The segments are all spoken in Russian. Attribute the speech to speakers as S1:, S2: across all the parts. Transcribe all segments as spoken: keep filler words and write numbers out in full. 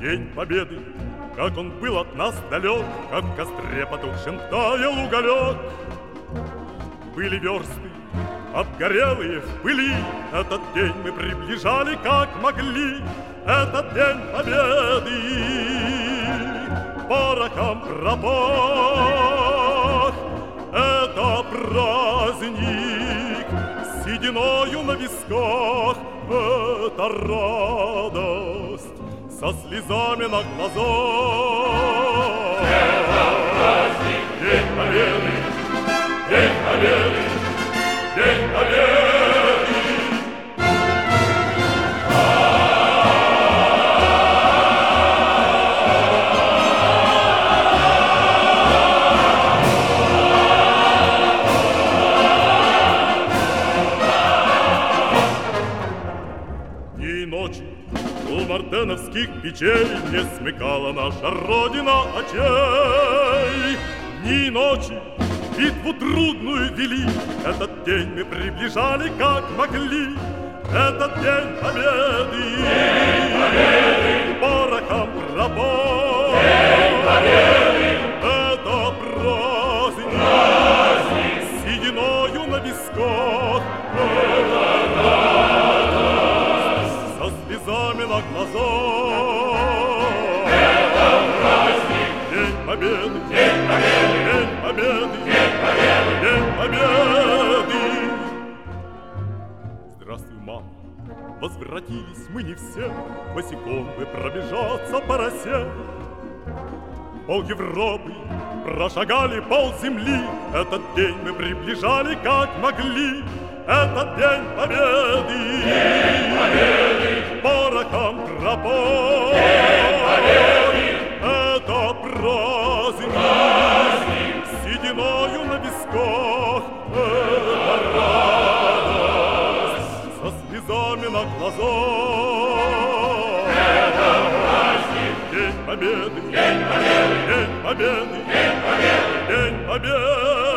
S1: День Победы, как он был от нас далек, как в костре потухшем таял уголек. Были версты, обгорелые в пыли, этот день мы приближали как могли. Этот день Победы порохом пропах. Это праздник с сединою на висках. Это радость со слезами на глазах.
S2: Это праздник,
S1: День Победы, День Победы, День Победы. Дни и ночи у мартеновских печей не смыкала наша Родина очей. Дни и ночи битву трудную вели, этот день мы приближали как могли. Этот день Победы,
S2: День Победы,
S1: порохом пропах.
S2: День Победы,
S1: это праздник,
S2: праздник
S1: с сединою на висках.
S2: Это радость
S1: со слезами на глазах.
S2: Это праздник,
S1: День Победы,
S2: День Победы,
S1: День Победы,
S2: День Победы,
S1: День Победы. Здравствуй, мама, возвратились мы не все, босиком бы пробежаться по росе. Пол Европы прошагали, пол земли, этот день мы приближали как могли. Этот день Победы,
S2: День Победы,
S1: порохом пропах.
S2: День Победы,
S1: это праздник,
S2: праздник
S1: с сединою на висках.
S2: Это радость
S1: со слезами на глазах.
S2: Это праздник,
S1: День Победы,
S2: День Победы,
S1: День Победы,
S2: День Победы,
S1: День Победы.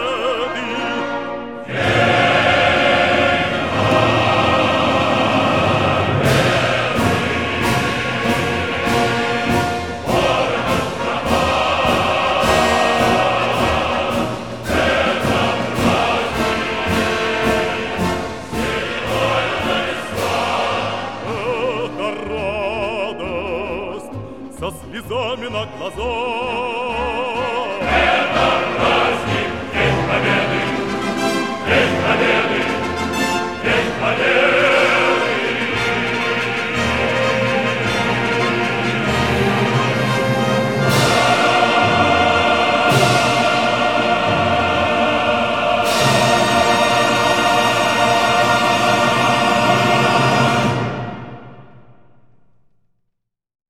S1: Это радость со слезами на глазах.
S2: Это праздник.